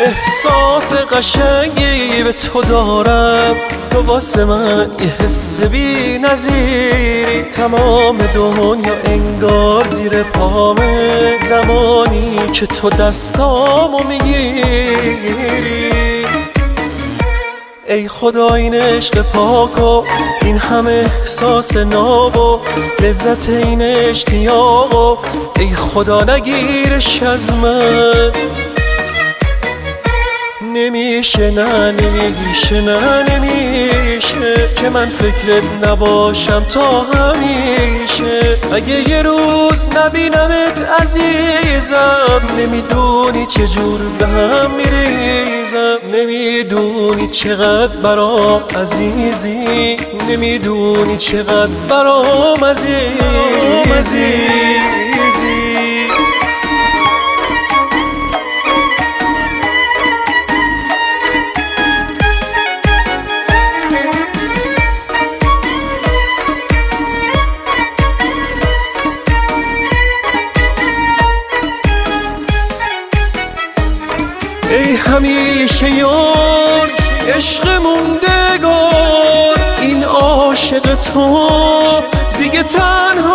احساس قشنگی به تو دارم، تو واسه من یه حس بی نظیری. تمام دنیا انگار زیر پامه زمانی که تو دستامو میگیری. ای خدا این عشق پاک و این همه احساس ناب و لذت این اشتیاق و ای خدا نگیرش از من. نمیشه نه نمیشه نه نمیشه که من فکرت نباشم تا همیشه. اگه یه روز نبینمت عزیزم، نمیدونی چجور به هم میریزم. نمیدونی چقدر برام عزیزی، نمیدونی چقدر برام عزیزی. ای همیشه یار عشق موندگار، این عاشق تو دیگه تنها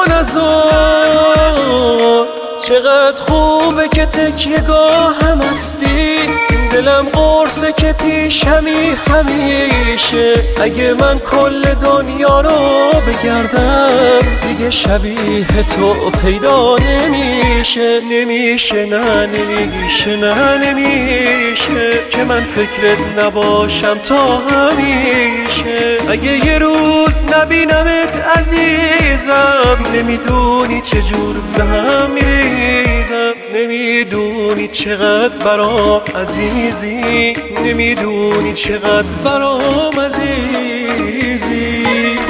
نذار. چقدر خوبه که تکیه‌گاه هم هستی، دلم قرصه که پیشمی همیشه. اگه من کل دنیا رو بگردم دیگه شبیه تو پیدا نمیشه. نمیشه نه نمیشه نه نمیشه که من فکرت نباشم تا همیشه. اگه یه روز نبینمت عزیزم، نمیدونی چجور به هم میریزم. نمیدونی چقدر برام عزیزی، نمیدونی چقدر برام عزیزی.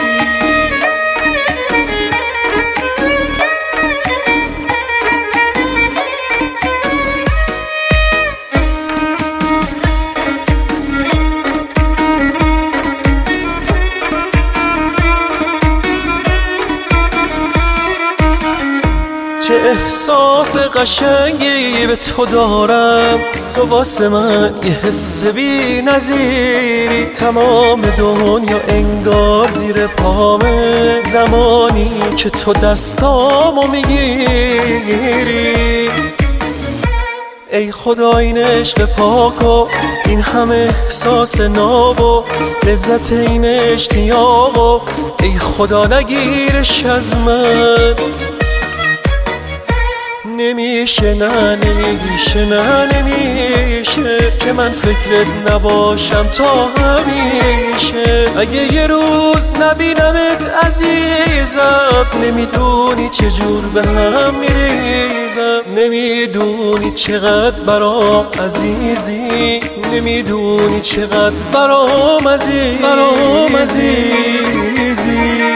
چه احساس قشنگی به تو دارم، تو واسه من یه حس بی نظیری. تمام دنیا انگار زیر پامه زمانی که تو دستامو میگیری. ای خدا این عشق پاک و این همه احساس ناب و لذت این اشتیاق و ای خدا نگیرش از من. نمیشه نه نمیشه نه نمیشه که من فکرت نباشم تا همیشه. اگه یه روز نبینمت عزیزم، نمیدونی چجور به هم میریزم. نمیدونی چقدر برام عزیزی، نمیدونی چقدر برام عزیزی.